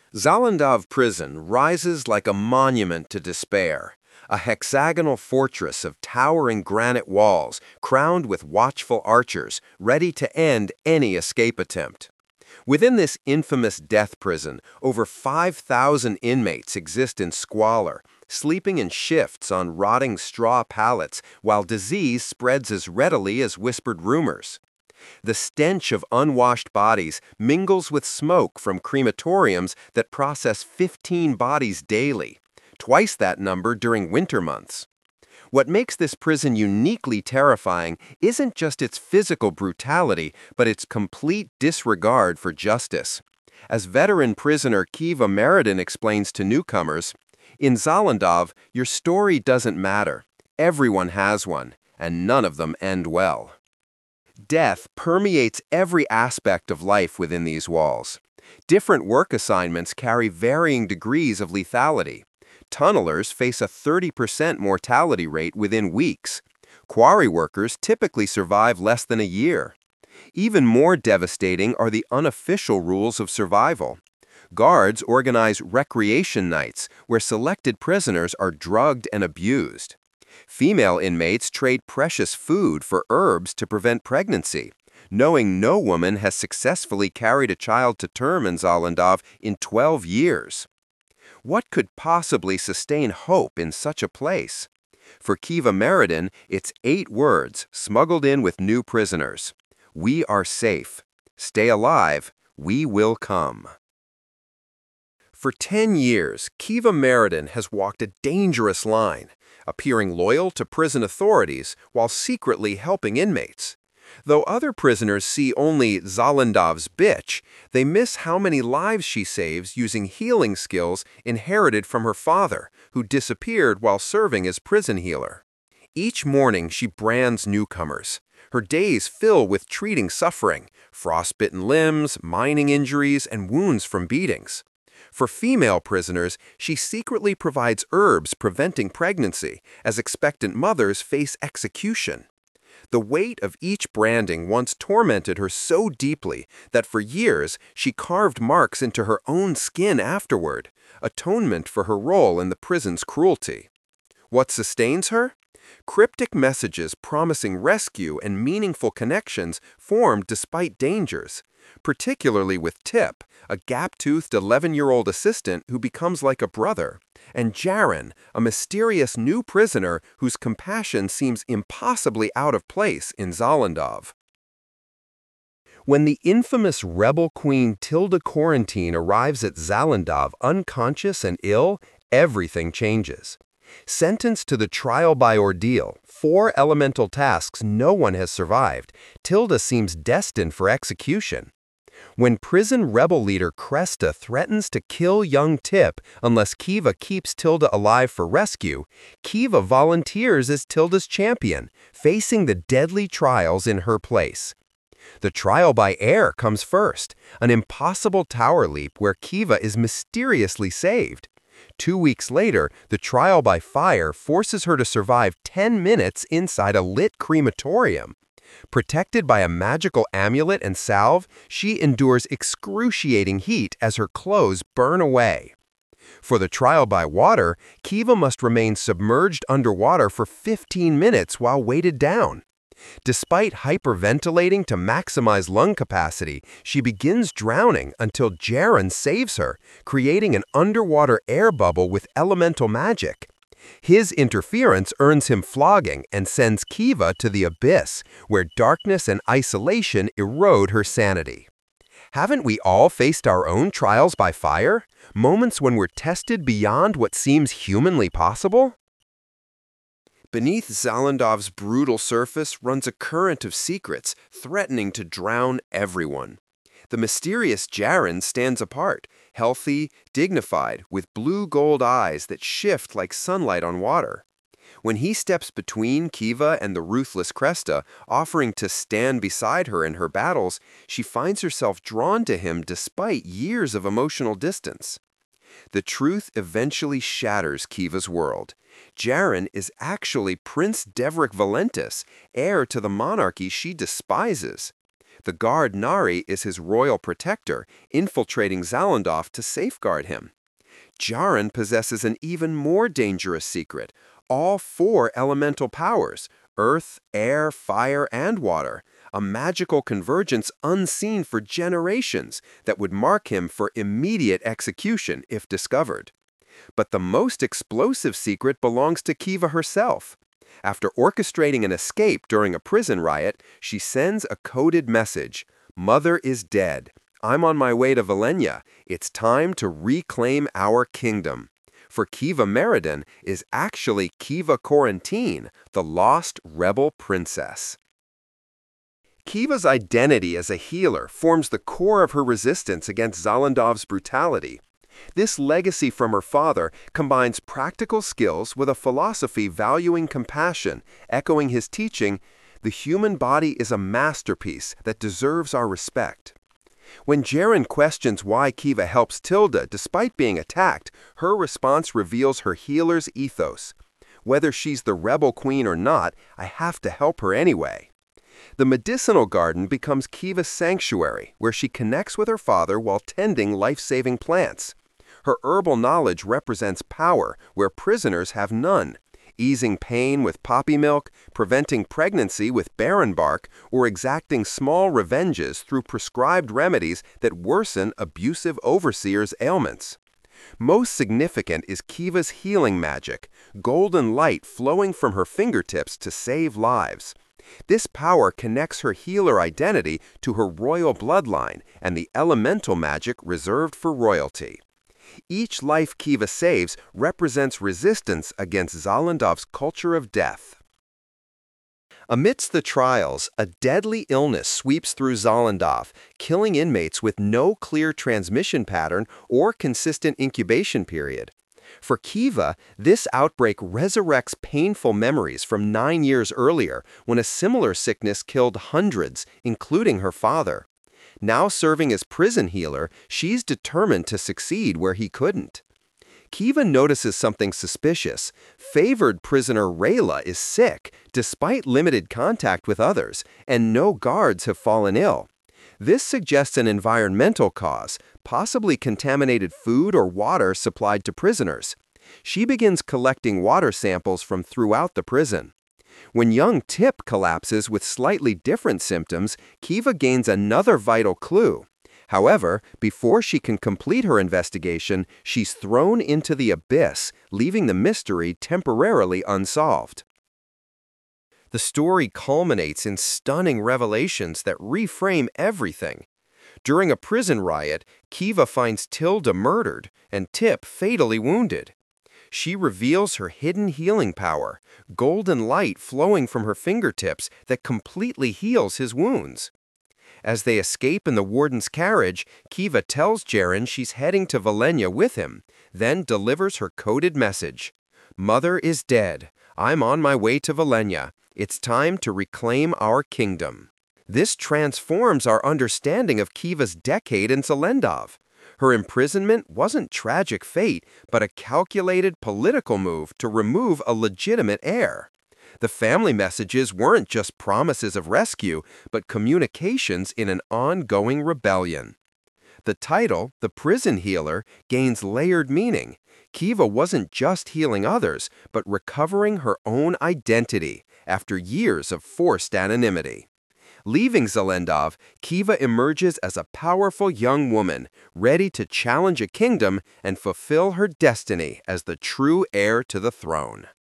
Zalandov Prison rises like a monument to despair, a hexagonal fortress of towering granite walls crowned with watchful archers, ready to end any escape attempt. Within this infamous death prison, over 5,000 inmates exist in squalor, sleeping in shifts on rotting straw pallets while disease spreads as readily as whispered rumors. The stench of unwashed bodies mingles with smoke from crematoriums that process 15 bodies daily, twice that number during winter months. What makes this prison uniquely terrifying isn't just its physical brutality, but its complete disregard for justice. As veteran prisoner Kiva Meridin explains to newcomers, in Zalandov, your story doesn't matter. Everyone has one, and none of them end well. Death permeates every aspect of life within these walls. Different work assignments carry varying degrees of lethality. Tunnelers face a 30% mortality rate within weeks. Quarry workers typically survive less than a year. Even more devastating are the unofficial rules of survival. Guards organize recreation nights where selected prisoners are drugged and abused. Female inmates trade precious food for herbs to prevent pregnancy, knowing no woman has successfully carried a child to term in Zalandov in 12 years. What could possibly sustain hope in such a place? For Kiva Meridin, it's 8 words smuggled in with new prisoners. We are safe. Stay alive. We will come. For 10 years, Kiva Meridin has walked a dangerous line, appearing loyal to prison authorities while secretly helping inmates. Though other prisoners see only Zalandov's bitch, they miss how many lives she saves using healing skills inherited from her father, who disappeared while serving as prison healer. Each morning she brands newcomers. Her days fill with treating suffering, frostbitten limbs, mining injuries, and wounds from beatings. For female prisoners, she secretly provides herbs preventing pregnancy, as expectant mothers face execution. The weight of each branding once tormented her so deeply that for years she carved marks into her own skin afterward, atonement for her role in the prison's cruelty. What sustains her? Cryptic messages promising rescue and meaningful connections formed despite dangers, particularly with Tip, a gap-toothed 11-year-old assistant who becomes like a brother, and Jaron, a mysterious new prisoner whose compassion seems impossibly out of place in Zalandov. When the infamous rebel queen Tilda Quarantine arrives at Zalandov unconscious and ill, everything changes. Sentenced to the trial by ordeal, 4 elemental tasks no one has survived, Tilda seems destined for execution. When prison rebel leader Cresta threatens to kill young Tip unless Kiva keeps Tilda alive for rescue, Kiva volunteers as Tilda's champion, facing the deadly trials in her place. The trial by air comes first, an impossible tower leap where Kiva is mysteriously saved. 2 weeks later, the trial by fire forces her to survive 10 minutes inside a lit crematorium. Protected by a magical amulet and salve, she endures excruciating heat as her clothes burn away. For the trial by water, Kiva must remain submerged underwater for 15 minutes while weighted down. Despite hyperventilating to maximize lung capacity, she begins drowning until Jaron saves her, creating an underwater air bubble with elemental magic. His interference earns him flogging and sends Kiva to the abyss, where darkness and isolation erode her sanity. Haven't we all faced our own trials by fire? Moments when we're tested beyond what seems humanly possible? Beneath Zalandov's brutal surface runs a current of secrets threatening to drown everyone. The mysterious Jaron stands apart, healthy, dignified, with blue-gold eyes that shift like sunlight on water. When he steps between Kiva and the ruthless Cresta, offering to stand beside her in her battles, she finds herself drawn to him despite years of emotional distance. The truth eventually shatters Kiva's world. Jaron is actually Prince Devrik Valentis, heir to the monarchy she despises. The guard Nari is his royal protector, infiltrating Zalandov to safeguard him. Jaren possesses an even more dangerous secret: all four elemental powers, earth, air, fire, and water, a magical convergence unseen for generations that would mark him for immediate execution if discovered. But the most explosive secret belongs to Kiva herself. After orchestrating an escape during a prison riot, she sends a coded message: "Mother is dead. I'm on my way to Velenya. It's time to reclaim our kingdom." For Kiva Meriden is actually Kiva Corentine, the lost rebel princess. Kiva's identity as a healer forms the core of her resistance against Zalandov's brutality. This legacy from her father combines practical skills with a philosophy valuing compassion, echoing his teaching, "The human body is a masterpiece that deserves our respect." When Jaren questions why Kiva helps Tilda despite being attacked, her response reveals her healer's ethos. "Whether she's the rebel queen or not, I have to help her anyway." The medicinal garden becomes Kiva's sanctuary, where she connects with her father while tending life-saving plants. Her herbal knowledge represents power where prisoners have none, easing pain with poppy milk, preventing pregnancy with barren bark, or exacting small revenges through prescribed remedies that worsen abusive overseers' ailments. Most significant is Kiva's healing magic, golden light flowing from her fingertips to save lives. This power connects her healer identity to her royal bloodline and the elemental magic reserved for royalty. Each life Kiva saves represents resistance against Zalandov's culture of death. Amidst the trials, a deadly illness sweeps through Zalandov, killing inmates with no clear transmission pattern or consistent incubation period. For Kiva, this outbreak resurrects painful memories from 9 years earlier when a similar sickness killed hundreds, including her father. Now serving as prison healer, she's determined to succeed where he couldn't. Kiva notices something suspicious. Favored prisoner Rayla is sick, despite limited contact with others, and no guards have fallen ill. This suggests an environmental cause, possibly contaminated food or water supplied to prisoners. She begins collecting water samples from throughout the prison. When young Tip collapses with slightly different symptoms, Kiva gains another vital clue. However, before she can complete her investigation, she's thrown into the abyss, leaving the mystery temporarily unsolved. The story culminates in stunning revelations that reframe everything. During a prison riot, Kiva finds Tilda murdered and Tip fatally wounded. She reveals her hidden healing power, golden light flowing from her fingertips that completely heals his wounds. As they escape in the warden's carriage, Kiva tells Jaren she's heading to Velenya with him, then delivers her coded message: "Mother is dead. I'm on my way to Velenya. It's time to reclaim our kingdom." This transforms our understanding of Kiva's decade in Zelendov. Her imprisonment wasn't tragic fate, but a calculated political move to remove a legitimate heir. The family messages weren't just promises of rescue, but communications in an ongoing rebellion. The title, The Prison Healer, gains layered meaning. Kiva wasn't just healing others, but recovering her own identity after years of forced anonymity. Leaving Zelendov, Kiva emerges as a powerful young woman, ready to challenge a kingdom and fulfill her destiny as the true heir to the throne.